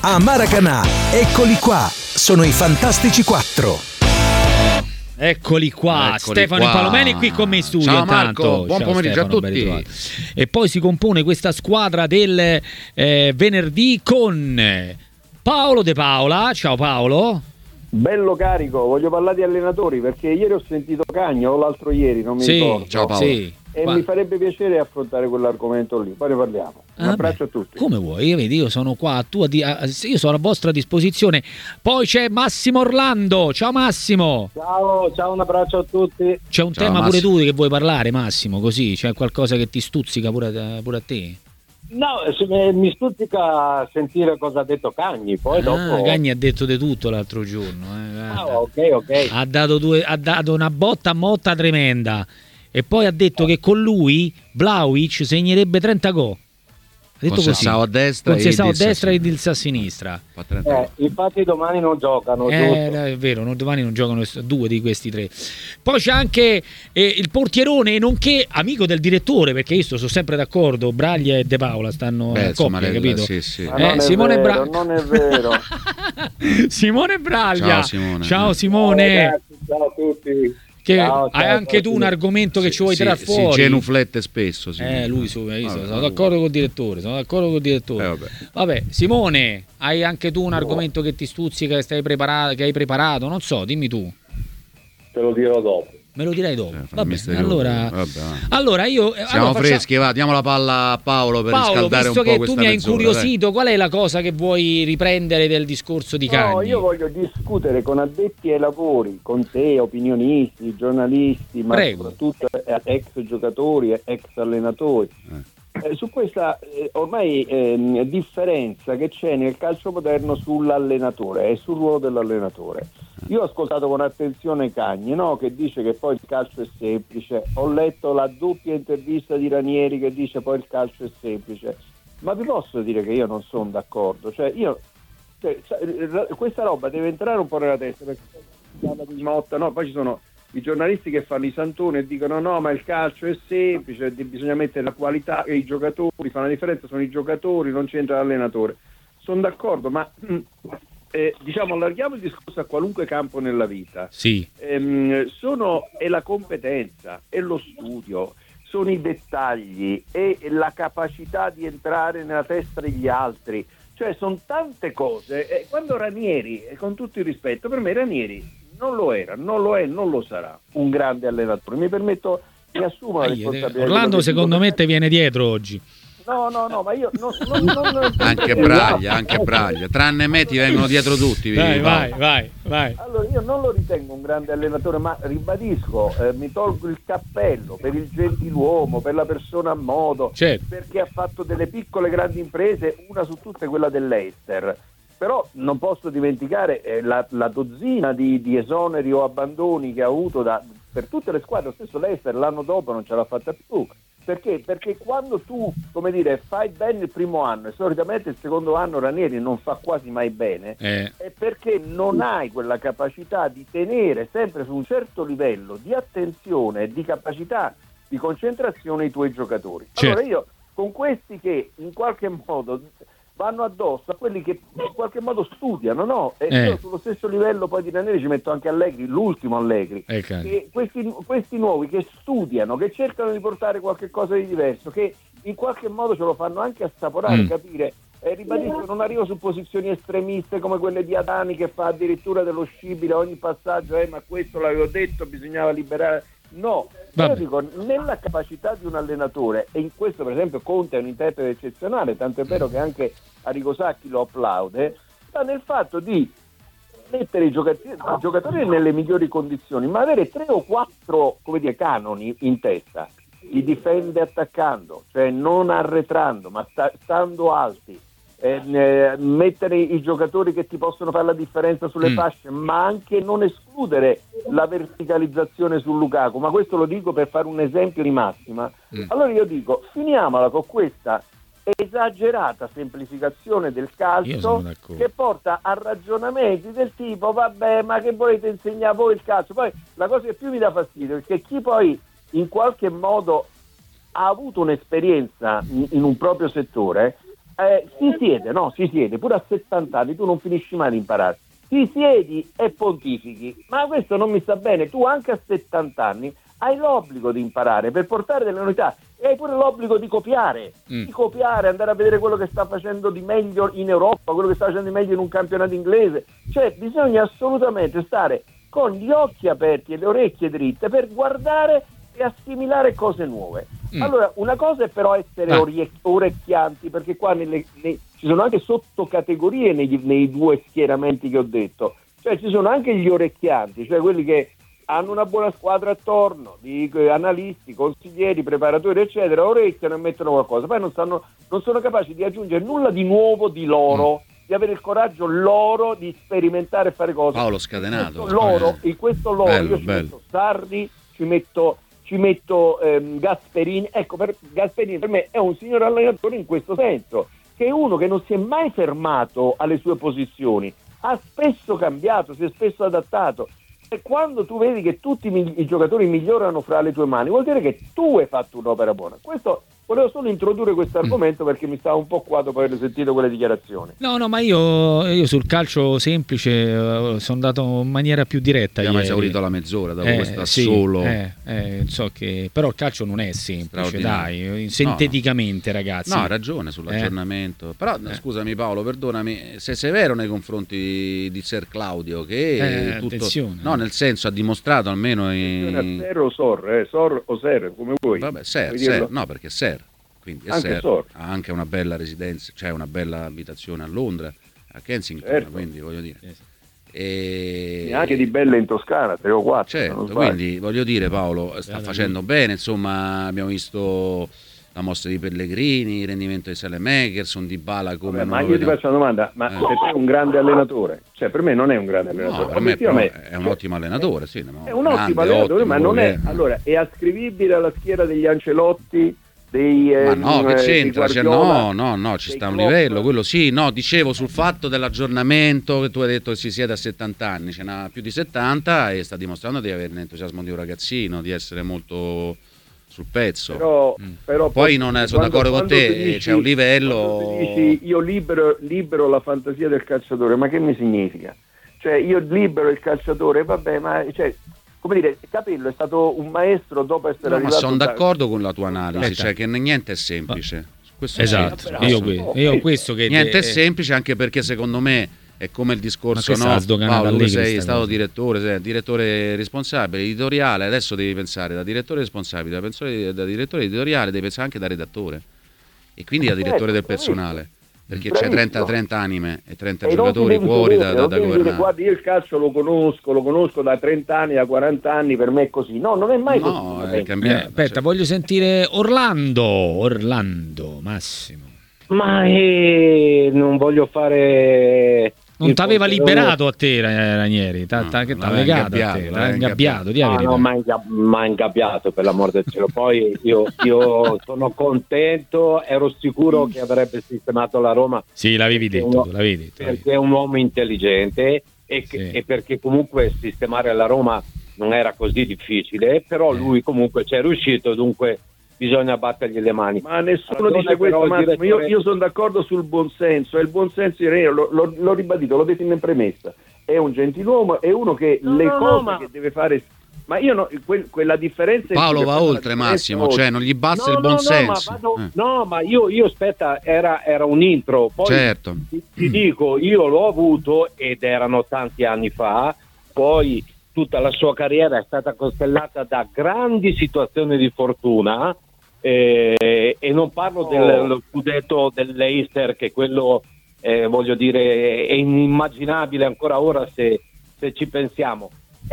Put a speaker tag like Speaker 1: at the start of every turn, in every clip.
Speaker 1: A Maracanã, eccoli qua, sono i Fantastici 4.
Speaker 2: Eccoli qua, Stefano Palomeni è qui con me in studio.
Speaker 3: Ciao
Speaker 2: intanto.
Speaker 3: Marco, buon pomeriggio
Speaker 2: Stefano,
Speaker 3: a tutti.
Speaker 2: E poi si compone questa squadra del venerdì con Paolo De Paola. Ciao Paolo.
Speaker 4: Bello carico, voglio parlare di allenatori perché ieri ho sentito Cagno o l'altro ieri, non mi ricordo.
Speaker 3: Ciao Paolo.
Speaker 2: Sì.
Speaker 4: E mi farebbe piacere affrontare quell'argomento lì, poi ne parliamo. Un abbraccio a tutti.
Speaker 2: Come vuoi, io sono qua, io sono a vostra disposizione. Poi c'è Massimo Orlando. Ciao Massimo.
Speaker 4: Ciao, un abbraccio a tutti.
Speaker 2: C'è un tema
Speaker 3: Massimo.
Speaker 2: pure tu che vuoi parlare, Massimo, così? C'è qualcosa che ti stuzzica pure a te?
Speaker 4: No, mi stuzzica sentire cosa ha detto Cagni, poi dopo...
Speaker 2: Cagni ha detto di tutto l'altro giorno.
Speaker 4: Ok.
Speaker 2: Ha dato una botta a motta tremenda. E poi ha detto che con lui Vlahovic segnerebbe 30 gol. Ha detto così.
Speaker 3: A destra
Speaker 2: con Sessao a destra e
Speaker 3: il
Speaker 2: Dilsa a sinistra.
Speaker 4: Infatti domani non giocano, giusto?
Speaker 2: È vero, domani non giocano due di questi tre. Poi c'è anche il portierone, nonché amico del direttore, perché io sono sempre d'accordo, Braglia e De Paola stanno a coppia, capito?
Speaker 3: Sì.
Speaker 2: Simone Braglia.
Speaker 4: Non è vero.
Speaker 2: Simone Braglia.
Speaker 3: Ciao
Speaker 2: Simone.
Speaker 4: Ragazzi, ciao a tutti.
Speaker 2: Che
Speaker 4: ciao,
Speaker 2: hai anche tu un argomento che ci vuoi tirar fuori.
Speaker 3: Si genuflette spesso.
Speaker 2: Lui sono d'accordo col direttore. Vabbè, Simone, hai anche tu un argomento che ti stuzzica, che hai preparato? Non so, dimmi tu.
Speaker 4: Te lo dirò dopo.
Speaker 2: Me lo direi dopo. Vabbè,
Speaker 3: Vabbè.
Speaker 2: allora io
Speaker 3: siamo freschi, va, diamo la palla a Paolo per riscaldare un po' questa mezz'ora.
Speaker 2: Visto che tu mi hai incuriosito, qual è la cosa che vuoi riprendere del discorso di Cagni?
Speaker 4: No, io voglio discutere con addetti ai lavori, con te, opinionisti, giornalisti, ma soprattutto ex giocatori, ex allenatori. Su questa ormai differenza che c'è nel calcio moderno sull'allenatore e sul ruolo dell'allenatore. Io ho ascoltato con attenzione Cagni, no? Che dice che poi il calcio è semplice. Ho letto la doppia intervista di Ranieri che dice poi il calcio è semplice. Ma vi posso dire che io non sono d'accordo. Questa roba deve entrare un po' nella testa, perché si parla di Motta, no? Poi ci sono i giornalisti che fanno i santoni e dicono no, ma il calcio è semplice, bisogna mettere la qualità e i giocatori, fa la differenza, sono i giocatori, non c'entra l'allenatore. Sono d'accordo, ma allarghiamo il discorso a qualunque campo nella vita.
Speaker 2: Sì.
Speaker 4: È la competenza, è lo studio, sono i dettagli, è la capacità di entrare nella testa degli altri. Cioè sono tante cose. Quando Ranieri, con tutto il rispetto, per me Ranieri non lo era, non lo è, non lo sarà un grande allenatore. Mi assumo la responsabilità.
Speaker 2: Orlando secondo me te viene dietro oggi.
Speaker 4: No, ma io non
Speaker 3: anche Braglia, tranne me ti vengono dietro tutti.
Speaker 2: Vai.
Speaker 4: Allora io non lo ritengo un grande allenatore, ma ribadisco, mi tolgo il cappello per il gentiluomo, per la persona a modo,
Speaker 2: certo,
Speaker 4: perché ha fatto delle piccole grandi imprese, una su tutte quella dell'Eister. Però non posso dimenticare la dozzina di esoneri o abbandoni che ha avuto per tutte le squadre. Lo stesso l'Eister l'anno dopo non ce l'ha fatta più. Perché? Perché quando tu, fai bene il primo anno e solitamente il secondo anno Ranieri non fa quasi mai bene, è perché non hai quella capacità di tenere sempre su un certo livello di attenzione e di capacità di concentrazione i tuoi giocatori.
Speaker 2: Certo.
Speaker 4: Allora io, con questi che in qualche modo vanno addosso a quelli che in qualche modo studiano, no? E io sullo stesso livello poi di Ranieri ci metto anche Allegri, l'ultimo Allegri, e questi nuovi che studiano, che cercano di portare qualche cosa di diverso, che in qualche modo ce lo fanno anche assaporare, capire. Ribadisco, non arrivo su posizioni estremiste come quelle di Adani che fa addirittura dello scibile a ogni passaggio, ma questo l'avevo detto, bisognava liberare. No, io dico, nella capacità di un allenatore, e in questo per esempio Conte è un interprete eccezionale, tanto è vero che anche Arrigo Sacchi lo applaude, sta nel fatto di mettere i giocatori nelle migliori condizioni, ma avere 3 o 4 canoni in testa. Li difende attaccando, cioè non arretrando, ma stando alti. Mettere i giocatori che ti possono fare la differenza sulle fasce, ma anche non escludere la verticalizzazione su Lukaku, ma questo lo dico per fare un esempio di massima. Allora io dico, finiamola con questa esagerata semplificazione del calcio che porta a ragionamenti del tipo vabbè, ma che volete insegnare voi il calcio? Poi la cosa che più mi dà fastidio è che chi poi in qualche modo ha avuto un'esperienza in un proprio settore si siede, pure a 70 anni tu non finisci mai di imparare, ti siedi e pontifichi, ma questo non mi sta bene. Tu anche a 70 anni hai l'obbligo di imparare per portare delle novità e hai pure l'obbligo di copiare, andare a vedere quello che sta facendo di meglio in Europa, quello che sta facendo di meglio in un campionato inglese. Cioè bisogna assolutamente stare con gli occhi aperti e le orecchie dritte per guardare e assimilare cose nuove. Allora, una cosa è però essere orecchianti, perché qua ci sono anche sottocategorie nei due schieramenti che ho detto. Cioè ci sono anche gli orecchianti, cioè quelli che hanno una buona squadra attorno, di analisti, consiglieri, preparatori, eccetera, orecchiano e mettono qualcosa, poi non sono capaci di aggiungere nulla di nuovo di loro, di avere il coraggio loro di sperimentare e fare cose.
Speaker 3: Paolo scatenato.
Speaker 4: In questo loro io ci metto Sarri, ci metto Gasperini. Ecco, Gasperini per me è un signor allenatore in questo senso, che è uno che non si è mai fermato alle sue posizioni, ha spesso cambiato, si è spesso adattato. E quando tu vedi che tutti i giocatori migliorano fra le tue mani, vuol dire che tu hai fatto un'opera buona. Questo volevo solo introdurre questo argomento perché mi stava un po' qua dopo aver sentito quelle dichiarazioni.
Speaker 2: No, ma io sul calcio semplice sono andato in maniera più diretta.
Speaker 3: Abbiamo esaurito la mezz'ora dopo questa solo.
Speaker 2: So che però il calcio non è semplice, dai, sinteticamente, ragazzi.
Speaker 3: No, ha ragione sull'aggiornamento. Però scusami Paolo, perdonami, sei severo nei confronti di Ser Claudio che tutto,
Speaker 2: attenzione.
Speaker 3: No, nel senso ha dimostrato almeno
Speaker 4: Ser o Sor o Ser, come vuoi.
Speaker 3: Vabbè, Ser, no, perché Ser. Quindi
Speaker 4: anche
Speaker 3: ha anche una bella residenza, cioè una bella abitazione a Londra, a Kensington, certo. Quindi voglio dire.
Speaker 4: E anche di belle in Toscana, 3 o 4.
Speaker 3: Certo, quindi voglio dire Paolo sta facendo bene, insomma abbiamo visto la mossa di Pellegrini, il rendimento di Saelemaekers, un Dybala come...
Speaker 4: ma io ti faccio una domanda, ma per te è un grande allenatore? Cioè per me non è un grande allenatore.
Speaker 3: No, per me è un ottimo allenatore, sì.
Speaker 4: È un ottimo allenatore, ma non è... Allora, è ascrivibile alla schiera degli Ancelotti,
Speaker 3: ma no, che c'entra? No, ci sta un livello, quello sì, no, dicevo sul fatto dell'aggiornamento che tu hai detto che si siede a 70 anni, ce n'ha più di 70 e sta dimostrando di avere l'entusiasmo di un ragazzino, di essere molto sul pezzo.
Speaker 4: Però
Speaker 3: poi non sono d'accordo con te, c'è un livello.
Speaker 4: Dici io libero la fantasia del calciatore, ma che mi significa? Cioè io libero il calciatore, vabbè, ma cioè, come dire, Capello è stato un maestro dopo essere arrivato.
Speaker 3: Ma sono d'accordo con la tua analisi, cioè che niente è semplice. Questo
Speaker 2: esatto, io questo che
Speaker 3: niente è semplice, anche perché secondo me è come il discorso, no? Paolo, tu sei stato direttore responsabile editoriale, adesso devi pensare da direttore responsabile, da direttore editoriale, devi pensare anche da redattore e quindi da direttore del personale. Perché c'è 30 anime e 30 giocatori fuori da governare.
Speaker 4: Guardi, io il calcio lo conosco da 30 anni, da 40 anni, per me è così. No, non è mai così.
Speaker 3: No, è cambiato.
Speaker 2: Aspetta, voglio sentire Orlando, Massimo.
Speaker 5: Ma non voglio fare...
Speaker 2: Non t'aveva liberato a te Ranieri, t'ha legato a te, t'ha ingabbiato.
Speaker 5: No, ma ingabbiato, per l'amor del cielo. Poi io sono contento, ero sicuro che avrebbe sistemato la Roma.
Speaker 2: Sì, l'avevi detto.
Speaker 5: Perché è un uomo intelligente e perché comunque sistemare la Roma non era così difficile, però lui comunque ci è riuscito, dunque bisogna battergli le mani.
Speaker 4: Ma nessuno dice questo, Massimo. Io sono d'accordo sul buonsenso, e il buonsenso l'ho ribadito, l'ho detto in premessa, è un gentiluomo, è uno che che deve fare, ma io quella differenza
Speaker 3: Paolo va oltre, Massimo, cioè non gli basta il buonsenso.
Speaker 5: Ma io aspetta, era un intro, poi
Speaker 3: certo.
Speaker 5: ti dico, io l'ho avuto ed erano tanti anni fa, poi tutta la sua carriera è stata costellata da grandi situazioni di fortuna, e non parlo dello scudetto dell'Eister, che quello voglio dire è inimmaginabile ancora ora se ci pensiamo.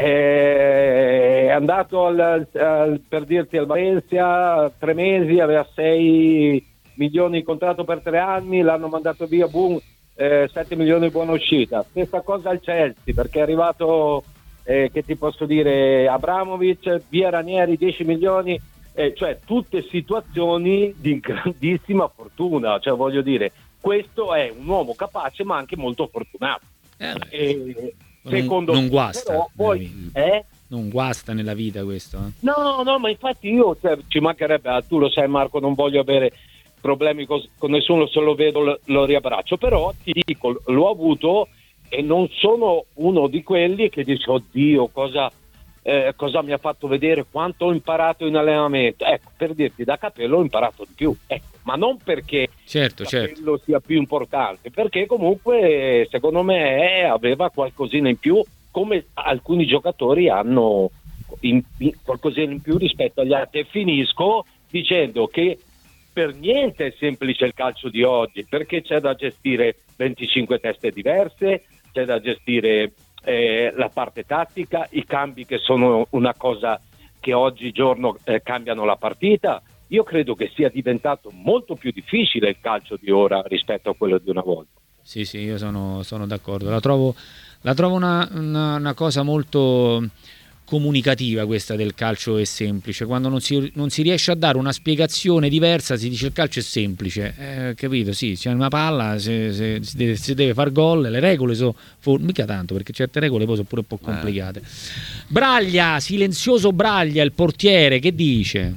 Speaker 5: È andato per dirti al Valencia 3 mesi, aveva 6 milioni di contratto per 3 anni, l'hanno mandato via, 7 milioni di buona uscita. Stessa cosa al Chelsea, perché è arrivato che ti posso dire, Abramovic, via Ranieri 10 milioni, cioè tutte situazioni di grandissima fortuna, cioè voglio dire, questo è un uomo capace ma anche molto fortunato. Secondo
Speaker 2: non guasta,
Speaker 5: però, poi,
Speaker 2: non guasta nella vita questo.
Speaker 5: No, ma infatti io, ci mancherebbe, tu lo sai Marco, non voglio avere problemi con nessuno, se lo vedo lo riabbraccio, però ti dico, l'ho avuto e non sono uno di quelli che dice oddio cosa mi ha fatto vedere, quanto ho imparato in allenamento. Ecco, per dirti, da Capello ho imparato di più, ecco, ma non perché Capello sia più importante, perché comunque secondo me aveva qualcosina in più, come alcuni giocatori hanno qualcosina in più rispetto agli altri. E finisco dicendo che per niente è semplice il calcio di oggi, perché c'è da gestire 25 teste diverse, c'è da gestire la parte tattica, i cambi che sono una cosa che oggigiorno cambiano la partita. Io credo che sia diventato molto più difficile il calcio di ora rispetto a quello di una volta.
Speaker 2: Sì, io sono d'accordo. La trovo una cosa molto comunicativa questa del calcio è semplice. Quando non si riesce a dare una spiegazione diversa si dice il calcio è semplice, capito? Sì, c'è una palla, si deve far gol, le regole sono mica tanto, perché certe regole poi sono pure un po' complicate. Braglia, silenzioso Braglia, il portiere, che dice?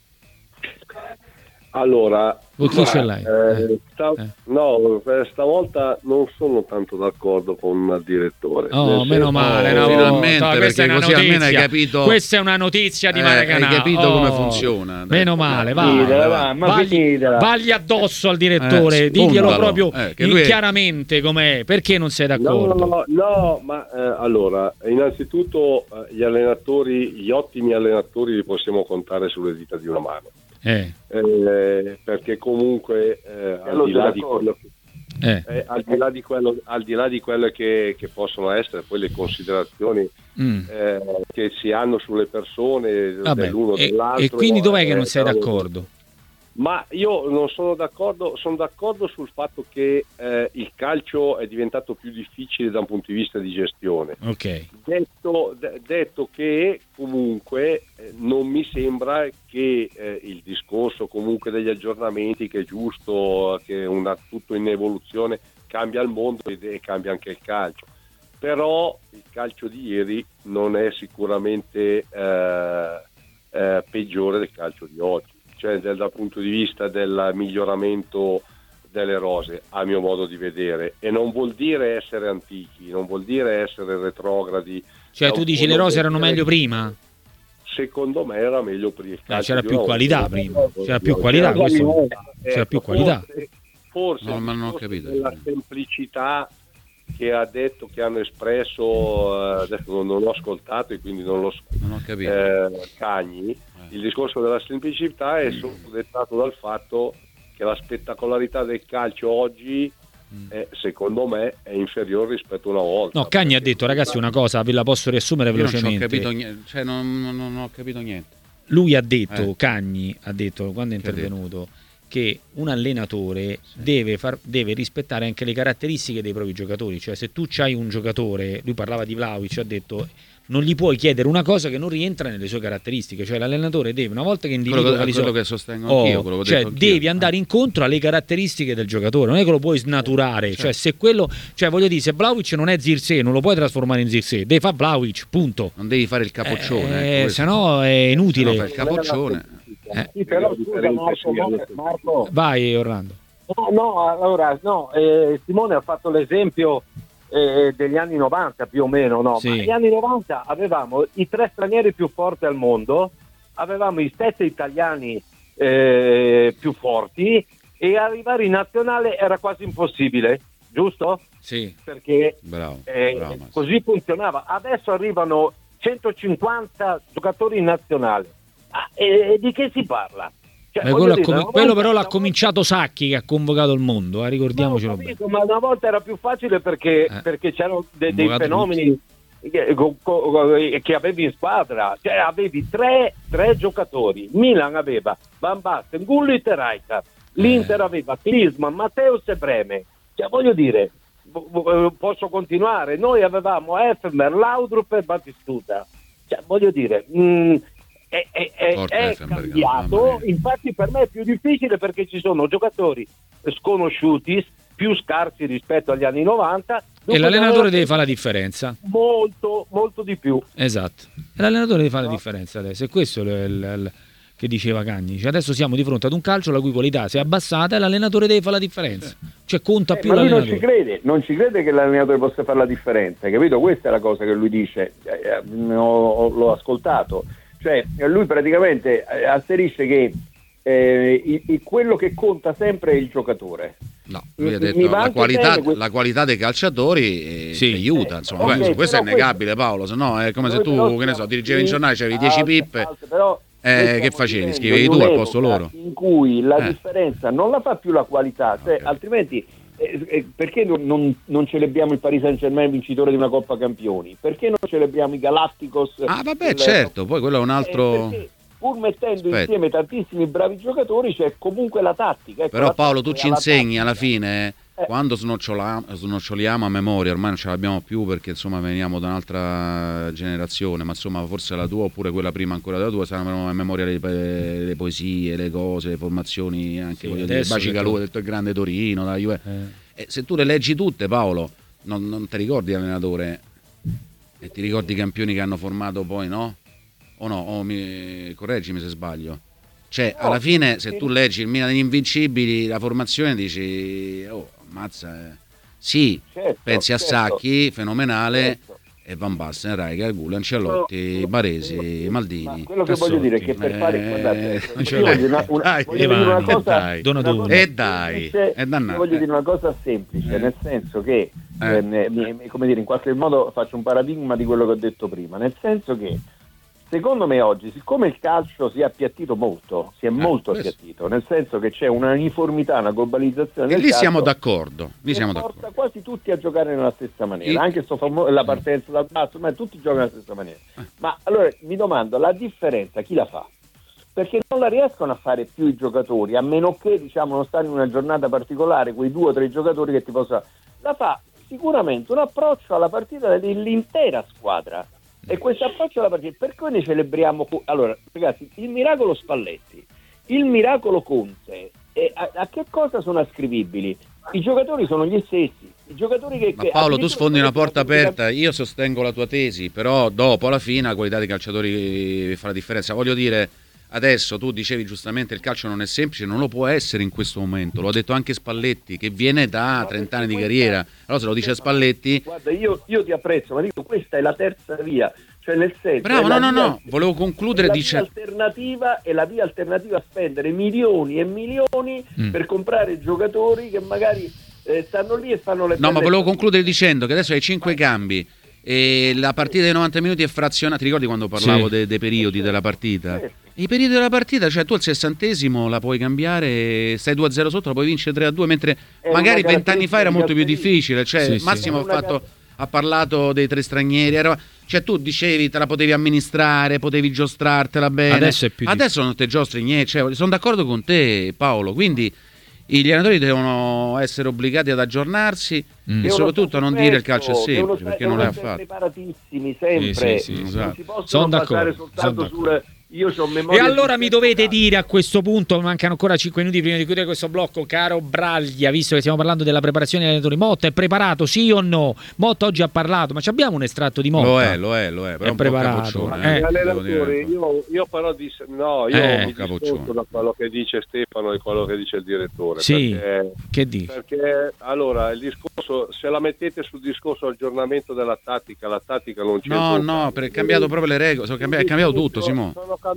Speaker 6: Allora,
Speaker 2: chi ce l'hai?
Speaker 6: No, stavolta non sono tanto d'accordo con il direttore.
Speaker 2: Meno male,
Speaker 3: finalmente, perché così almeno hai capito.
Speaker 2: Questa è una notizia di Maracanã.
Speaker 3: Hai capito come funziona.
Speaker 2: Meno male, vagli addosso al direttore, diglielo proprio chiaramente com'è, perché non sei d'accordo.
Speaker 6: No, ma allora, innanzitutto gli ottimi allenatori li possiamo contare sulle dita di una mano. Perché comunque al di là di quello che possono essere poi le considerazioni che si hanno sulle persone dell'uno dell'altro,
Speaker 2: e quindi dov'è che non sei d'accordo?
Speaker 6: Ma io non sono d'accordo, sono d'accordo sul fatto che il calcio è diventato più difficile da un punto di vista di gestione.
Speaker 2: Okay.
Speaker 6: Detto che comunque non mi sembra che il discorso comunque degli aggiornamenti, che è giusto, che tutto in evoluzione, cambia il mondo e cambia anche il calcio. Però il calcio di ieri non è sicuramente peggiore del calcio di oggi. Cioè dal punto di vista del miglioramento delle rose, a mio modo di vedere, e non vuol dire essere antichi, non vuol dire essere retrogradi.
Speaker 2: Cioè tu dici le rose erano meglio prima?
Speaker 6: Secondo me era meglio prima.
Speaker 2: C'era più qualità prima, c'era più qualità, c'era più qualità.
Speaker 6: Forse
Speaker 3: no, ma non ho capito.
Speaker 6: La semplicità che ha detto, che hanno espresso, adesso non l'ho ascoltato e quindi non ho capito. Cagni. Il discorso della semplicità è dettato dal fatto che la spettacolarità del calcio oggi secondo me è inferiore rispetto a una volta.
Speaker 2: No, Cagni ha detto, ragazzi, una cosa, ve la posso riassumere velocemente.
Speaker 3: Non ho capito niente.
Speaker 2: Lui ha detto, Cagni ha detto quando è intervenuto, che un allenatore deve rispettare anche le caratteristiche dei propri giocatori. Cioè se tu c'hai un giocatore, lui parlava di Vlahovic, ha detto non gli puoi chiedere una cosa che non rientra nelle sue caratteristiche. Cioè l'allenatore deve, una volta che individua
Speaker 3: quello che sostengo anch'io,
Speaker 2: cioè devi andare incontro alle caratteristiche del giocatore, non è che lo puoi snaturare. Cioè se quello, cioè voglio dire, se Vlahovic non è Zirkzee non lo puoi trasformare in Zirkzee, devi fare Vlahovic, punto.
Speaker 3: Non devi fare il capoccione,
Speaker 2: se no è inutile.
Speaker 3: Il capoccione.
Speaker 5: Sì, però scusa Marco.
Speaker 2: Vai Orlando.
Speaker 5: Simone ha fatto l'esempio degli anni 90 più o meno, no?
Speaker 2: Sì.
Speaker 5: Ma negli anni 90 avevamo i 3 stranieri più forti al mondo, avevamo i 7 italiani più forti, e arrivare in nazionale era quasi impossibile, giusto?
Speaker 2: Sì.
Speaker 5: Perché
Speaker 3: bravo,
Speaker 5: così funzionava. Adesso arrivano 150 giocatori in nazionale. E di che si parla? Cioè,
Speaker 2: quello però l'ha cominciato Sacchi, che ha convocato il mondo, ricordiamocelo bene.
Speaker 5: Ma una volta era più facile perché c'erano dei fenomeni che avevi in squadra. Cioè avevi tre giocatori. Milan aveva Van Basten, Gullit e Rijkaard. L'Inter aveva Klinsmann, Matteus e Breme. Cioè voglio dire, posso continuare. Noi avevamo Effenberg, Laudrup e Batistuta. Cioè voglio dire, è cambiato. Infatti per me è più difficile, perché ci sono giocatori sconosciuti, più scarsi rispetto agli anni 90,
Speaker 2: e l'allenatore deve fare la differenza molto
Speaker 5: di più.
Speaker 2: Esatto, e l'allenatore deve fare la differenza adesso, e questo che diceva Cagni. Adesso siamo di fronte ad un calcio la cui qualità si è abbassata e l'allenatore deve fare la differenza, cioè conta più
Speaker 4: ma lui
Speaker 2: l'allenatore.
Speaker 4: non ci crede che l'allenatore possa fare la differenza, capito? Questa è la cosa che lui dice, l'ho ascoltato, cioè lui praticamente asserisce che quello che conta sempre è il giocatore.
Speaker 3: No, lui ha detto la qualità dei calciatori aiuta, insomma, okay, questo è innegabile, Paolo, se no è come se tu, che ne so, dirigevi in giornale, c'avevi 10 pippe, però che facevi? Scrivevi tu al posto loro.
Speaker 4: In cui la differenza non la fa più la qualità, cioè, altrimenti perché non celebriamo il Paris Saint-Germain vincitore di una Coppa Campioni? Perché non celebriamo i Galacticos?
Speaker 3: Certo, poi quello è un altro...
Speaker 4: pur mettendo insieme tantissimi bravi giocatori c'è comunque la tattica. Ecco,
Speaker 3: però Paolo, tu ci insegni alla fine, quando snoccioliamo a memoria, ormai non ce l'abbiamo più perché insomma veniamo da un'altra generazione, ma insomma forse la tua oppure quella prima ancora della tua, saranno a memoria le poesie, le cose, le formazioni, anche Bacicalù, ha detto il grande Torino, la Juve. Se tu le leggi tutte, Paolo, non ti ricordi l'allenatore e ti ricordi i campioni che hanno formato poi, no? O no, correggimi se sbaglio. Cioè, alla fine, se tu leggi il Milan degli Invincibili, la formazione, dici, ammazza, sì, certo, pensi a Sacchi, fenomenale, certo. E Van Basten, Rijkaard, Gulli, Ancelotti, Baresi, Maldini. Ma
Speaker 4: quello che voglio dire è che per fare, guardate, voglio dire una cosa semplice, nel senso che, come dire, in qualche modo faccio un paradigma di quello che ho detto prima, nel senso che secondo me oggi, siccome il calcio si è appiattito molto, appiattito, nel senso che c'è una uniformità, una globalizzazione del
Speaker 3: calcio,
Speaker 4: lì
Speaker 3: siamo d'accordo.
Speaker 4: Porta quasi tutti a giocare nella stessa maniera, anche la partenza dal basso, ma tutti giocano nella stessa maniera. Ma allora mi domando, la differenza chi la fa? Perché non la riescono a fare più i giocatori, a meno che non stanno in una giornata particolare, quei 2 o 3 giocatori che ti possono... La fa sicuramente un approccio alla partita dell'intera squadra. E questo approccio alla partita, per cui ne celebriamo? Allora, ragazzi, il miracolo Spalletti, il miracolo Conte, a che cosa sono ascrivibili? I giocatori sono gli stessi. I giocatori che
Speaker 3: Paolo, tu sfondi una porta aperta. Io sostengo la tua tesi, però dopo, alla fine, la qualità dei calciatori fa la differenza. Voglio dire, adesso tu dicevi giustamente il calcio non è semplice, non lo può essere in questo momento, lo ha detto anche Spalletti che viene da 30 anni di carriera, allora se lo dice Spalletti...
Speaker 4: Guarda, io ti apprezzo, ma dico, questa è la terza via, cioè nel senso...
Speaker 3: Bravo, no, volevo concludere
Speaker 4: la via alternativa a spendere milioni e milioni per comprare giocatori che magari stanno lì e fanno le...
Speaker 3: No, ma volevo concludere dicendo che adesso hai 5 cambi e la partita dei 90 minuti è frazionata. Ti ricordi quando parlavo dei periodi della partita? I periodi della partita, cioè tu al 60° la puoi cambiare, stai 2-0 sotto, la puoi vincere 3-2, mentre magari 20 anni fa era molto più difficile, cioè Massimo ha parlato dei 3 stranieri, cioè tu dicevi te la potevi amministrare, potevi giostrartela bene, adesso non te giostri niente, cioè, sono d'accordo con te Paolo, quindi gli allenatori devono essere obbligati ad aggiornarsi e soprattutto a non dire il calcio è semplice, perché non l'ha fatto.
Speaker 4: Preparatissimi sempre,
Speaker 2: esatto.
Speaker 4: Non si possono basare soltanto sul... Io c'ho memoria.
Speaker 2: E allora mi dovete dire a questo punto, mancano ancora 5 minuti prima di chiudere questo blocco, caro Braglia, visto che stiamo parlando della preparazione degli allenatori, Motta è preparato, sì o no? Motta oggi ha parlato, ma abbiamo un estratto di Motta?
Speaker 3: Lo è, però
Speaker 2: è preparato.
Speaker 6: Io però mi dissocio da quello che dice Stefano e quello che dice il direttore.
Speaker 2: Sì,
Speaker 6: perché,
Speaker 2: che dice?
Speaker 6: Perché allora il discorso, se la mettete sul discorso aggiornamento della tattica, la tattica non c'è.
Speaker 3: No, perché è cambiato proprio le regole, è cambiato tutto, Simone.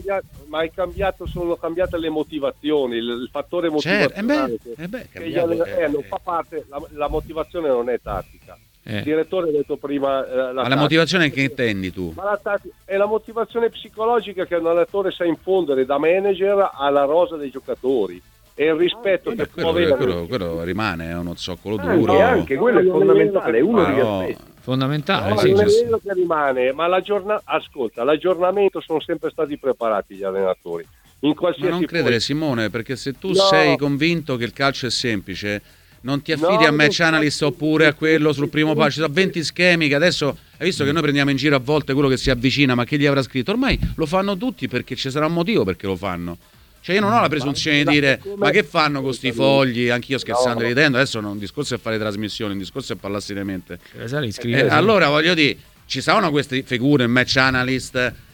Speaker 6: Sono cambiate le motivazioni, il fattore motivazionale non fa parte, la motivazione non è tattica. Il direttore ha detto prima
Speaker 3: la motivazione che intendi tu?
Speaker 6: Ma è la motivazione psicologica che un allenatore sa infondere da manager alla rosa dei giocatori e il rispetto che può avere.
Speaker 3: Quello rimane, è uno zoccolo duro.
Speaker 4: Anche quello è fondamentale, uno degli aspetti.
Speaker 2: Fondamentale,
Speaker 6: non è vero che rimane, ma l'aggiornamento sono sempre stati preparati gli allenatori. In qualsiasi
Speaker 3: ma non credere Simone, perché se tu sei convinto che il calcio è semplice, non ti affidi a match analyst oppure a quello sul primo passo. Ci sono 20 schemi che adesso hai visto che noi prendiamo in giro a volte quello che si avvicina, ma che gli avrà scritto? Ormai lo fanno tutti perché ci sarà un motivo perché lo fanno. Cioè io non ho la presunzione di dire ma che fanno con sti fogli, anch'io scherzando e ridendo, adesso un discorso è fare trasmissioni, un discorso è parlare seriamente. Allora voglio dire, ci sono queste figure, il match analyst,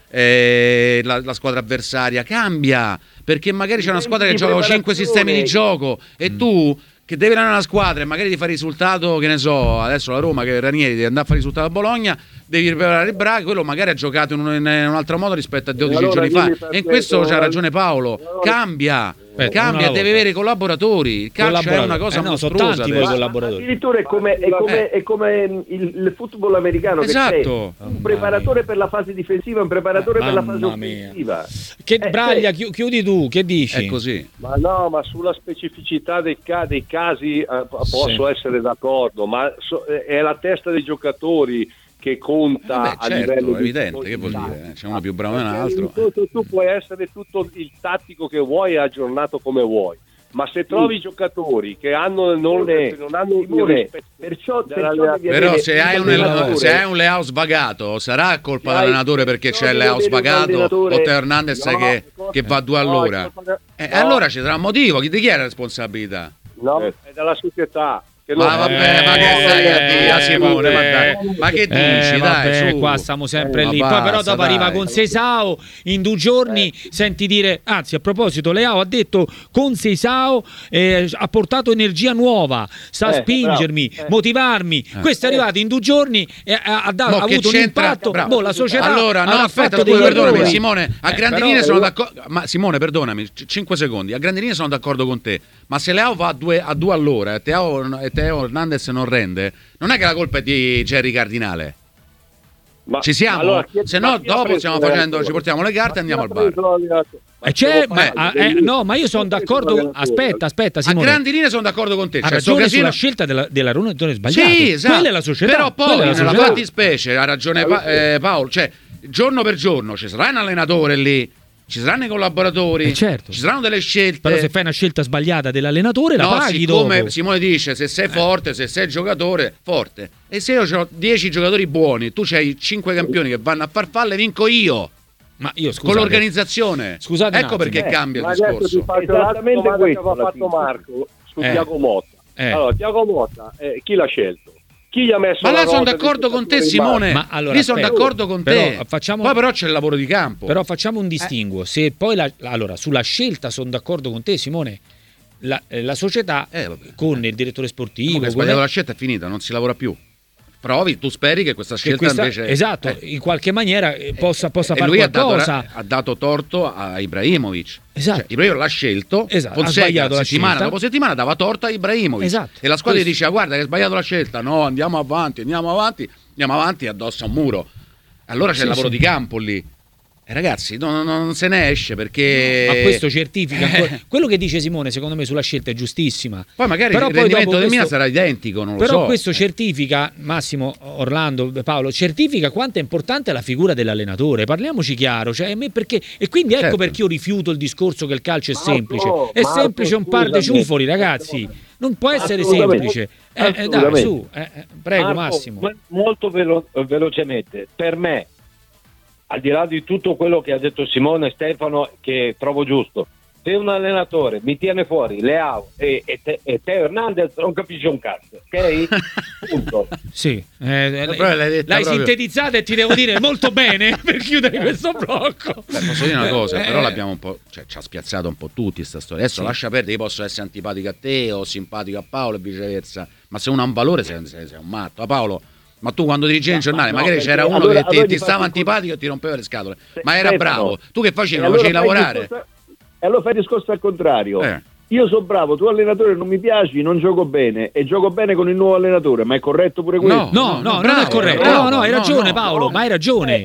Speaker 3: la squadra avversaria, cambia, perché magari c'è una squadra che gioca 5 sistemi di gioco e tu che devi allenare una squadra e magari di fare risultato, che ne so, adesso la Roma che Ranieri deve andare a fare risultato a Bologna, devi preparare il braccio, quello magari ha giocato in un altro modo rispetto a 12 giorni fa, e in questo c'ha ragione Paolo, cambia, deve avere collaboratori, il calcio è una cosa mostruosa,
Speaker 2: sono tanti poi collaboratori,
Speaker 4: addirittura è come il football americano,
Speaker 3: esatto,
Speaker 4: che c'è un preparatore per la fase difensiva, un preparatore per la fase offensiva.
Speaker 2: Che Braglia, chiudi tu, che dici?
Speaker 3: È così.
Speaker 6: Ma sulla specificità dei casi posso essere d'accordo, ma è la testa dei giocatori che conta a livello
Speaker 3: evidente, che vuol dire? C'è uno più bravo di un altro.
Speaker 6: Tu puoi essere tutto il tattico che vuoi, aggiornato come vuoi, ma se trovi giocatori che non hanno il rispetto,
Speaker 3: però se hai un Leao svagato, sarà colpa dell'allenatore perché c'è il Leao svagato o Teo Hernandez che va a 2 all'ora? Allora ci sarà un motivo, di chi è la responsabilità?
Speaker 6: No, è della società.
Speaker 3: Ma che stai a dire, Simone? Ma che dici? Dai, su.
Speaker 2: Qua stiamo sempre lì. Poi però dopo arriva con Seisao in 2 giorni, senti dire, anzi a proposito Leao ha detto con Seisao ha portato energia nuova, sa spingermi, motivarmi. Questo è arrivato in 2 giorni e ha avuto un impatto. La società
Speaker 3: allora, no, aspetta, perdonami Simone, a grandi linee sono d'accordo. Ma Simone, perdonami, 5 secondi. A grandi linee sono d'accordo con te. Ma se Leao va a 2 all'ora e Teo Hernandez non rende, non è che la colpa è di Jerry Cardinale. Ma ci siamo? Allora, se no dopo stiamo facendo, ci portiamo le carte e andiamo al bar.
Speaker 2: Ma io sono d'accordo. Aspetta, Simone.
Speaker 3: A grandi linee sono d'accordo con te.
Speaker 2: Ha ragione sulla scelta dell'allenatore sbagliato.
Speaker 3: Sì, esatto.
Speaker 2: Quella è la società.
Speaker 3: Però poi nella fattispecie ha ragione Paolo. Cioè, giorno per giorno ci sarà un allenatore lì. Ci saranno i collaboratori,
Speaker 2: certo.
Speaker 3: Ci saranno delle scelte.
Speaker 2: Però se fai una scelta sbagliata dell'allenatore la paghi dopo.
Speaker 3: Come Simone dice, se sei forte, se sei giocatore, forte. E se io ho 10 giocatori buoni, tu c'hai 5 campioni che vanno a farfalle, vinco io. Ma io con l'organizzazione.
Speaker 2: Scusate,
Speaker 3: ecco perché cambia il discorso.
Speaker 6: Esattamente quello che aveva fatto Marco su Thiago Motta. Allora, Thiago Motta, chi l'ha scelto? Chi gli ha messo?
Speaker 3: Ma là sono d'accordo con te, Simone.
Speaker 2: Ma allora,
Speaker 3: lì sono d'accordo con te.
Speaker 2: Poi
Speaker 3: però c'è il lavoro di campo.
Speaker 2: Però facciamo un distinguo. Se poi allora sulla scelta sono d'accordo con te, Simone. La società con il direttore sportivo.
Speaker 3: La scelta è finita, non si lavora più. Provi, tu speri che questa scelta invece
Speaker 2: in qualche maniera possa fare
Speaker 3: lui
Speaker 2: qualcosa.
Speaker 3: Ha dato torto a Ibrahimovic.
Speaker 2: Esatto.
Speaker 3: Ibrahimovic l'ha scelto.
Speaker 2: Esatto.
Speaker 3: Ha sbagliato settimana dopo settimana dava torto a Ibrahimovic.
Speaker 2: Esatto.
Speaker 3: E la squadra gli diceva guarda che hai sbagliato la scelta. No, andiamo avanti addosso a un muro. Allora c'è il lavoro di campo lì. Ragazzi, non se ne esce perché.
Speaker 2: Ma questo certifica ancora. Quello che dice Simone, secondo me, sulla scelta è giustissima.
Speaker 3: Poi magari il rendimento del Milan sarà identico, non lo so.
Speaker 2: Però questo certifica, Massimo, Orlando, Paolo, certifica quanto è importante la figura dell'allenatore. Parliamoci chiaro, cioè, perché, e quindi ecco perché io rifiuto il discorso che il calcio è semplice. È semplice un par de ciufoli, ragazzi. Non può essere semplice. Dai, su, prego, Marco, Massimo.
Speaker 5: Molto velocemente, per me, al di là di tutto quello che ha detto Simone e Stefano, che trovo giusto, se un allenatore mi tiene fuori Leao e Teo Hernandez, non capisce un cazzo, ok? Punto.
Speaker 2: Sì, l'hai sintetizzata e ti devo dire molto bene per chiudere questo blocco.
Speaker 3: Posso dire una cosa, però l'abbiamo un po', ci ha spiazzato un po' tutti sta storia. Adesso lascia perdere, io posso essere antipatico a te o simpatico a Paolo e viceversa, ma se uno ha un valore sei un matto. A Paolo, ma tu quando dirigevi il giornale magari c'era uno che ti stava antipatico e ti rompeva le scatole, ma era bravo. Tu che facevi? Lo facevi lavorare?
Speaker 4: E allora fai il discorso al contrario. Io sono bravo, tu allenatore non mi piaci, non gioco bene e gioco bene con il nuovo allenatore, ma è corretto pure questo?
Speaker 2: No, non è corretto. No, hai ragione Paolo, ma hai ragione.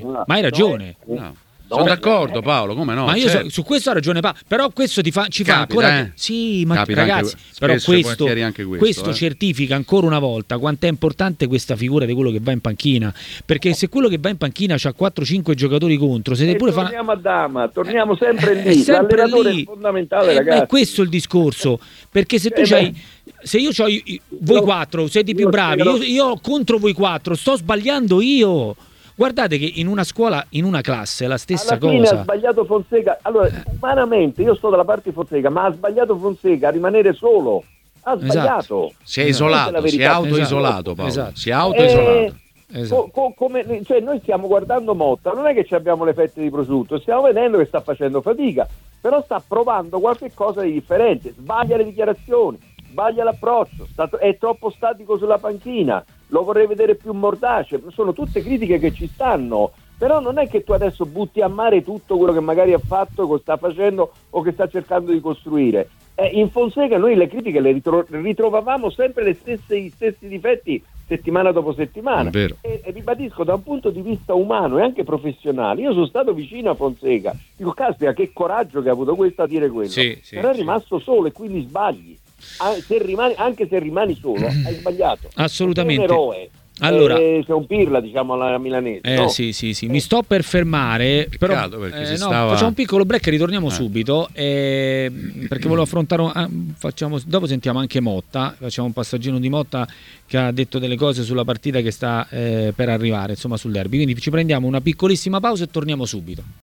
Speaker 3: Sono d'accordo, Paolo, come no?
Speaker 2: Ma io su questo ha ragione Paolo, però questo ci fa ancora. Sì, ma capita, ragazzi, però questo certifica ancora una volta quanto è importante questa figura di quello che va in panchina, perché se quello che va in panchina c'ha 4-5 giocatori contro, se pure
Speaker 4: torniamo a Dama, torniamo sempre lì, l'allenatore è fondamentale, ragazzi.
Speaker 2: È questo il discorso, perché se tu c'hai, se io c'ho voi 4 siete più bravi, io contro voi 4 sto sbagliando io. Guardate che in una scuola, in una classe è la stessa
Speaker 4: cosa. Alla fine
Speaker 2: cosa.
Speaker 4: Ha sbagliato Fonseca. Allora, umanamente io sto dalla parte di Fonseca, ma ha sbagliato Fonseca a rimanere solo. Ha sbagliato.
Speaker 3: Si è isolato, si è autoisolato, Paolo. Si è autoisolato.
Speaker 2: Esatto.
Speaker 4: Cioè noi stiamo guardando Motta, non è che ci abbiamo le fette di prosciutto, stiamo vedendo che sta facendo fatica, però sta provando qualche cosa di differente, sbaglia le dichiarazioni, sbaglia l'approccio, è troppo statico sulla panchina, lo vorrei vedere più mordace, sono tutte critiche che ci stanno, però non è che tu adesso butti a mare tutto quello che magari ha fatto, che sta facendo o che sta cercando di costruire. In Fonseca noi le critiche le ritrovavamo sempre gli stessi difetti settimana dopo settimana, e ribadisco, da un punto di vista umano e anche professionale, io sono stato vicino a Fonseca, dico caspita che coraggio che ha avuto questo a dire quello, però è rimasto solo e quindi sbagli, anche se rimani solo hai sbagliato,
Speaker 2: assolutamente,
Speaker 4: sei un eroe.
Speaker 2: Allora,
Speaker 4: sei un pirla, diciamo, alla milanese. No?
Speaker 2: Sì. Mi sto per fermare, però facciamo un piccolo break e ritorniamo subito, perché volevo affrontare dopo sentiamo anche Motta, facciamo un passaggino di Motta che ha detto delle cose sulla partita che sta per arrivare, insomma, sul derby. Quindi ci prendiamo una piccolissima pausa e torniamo subito.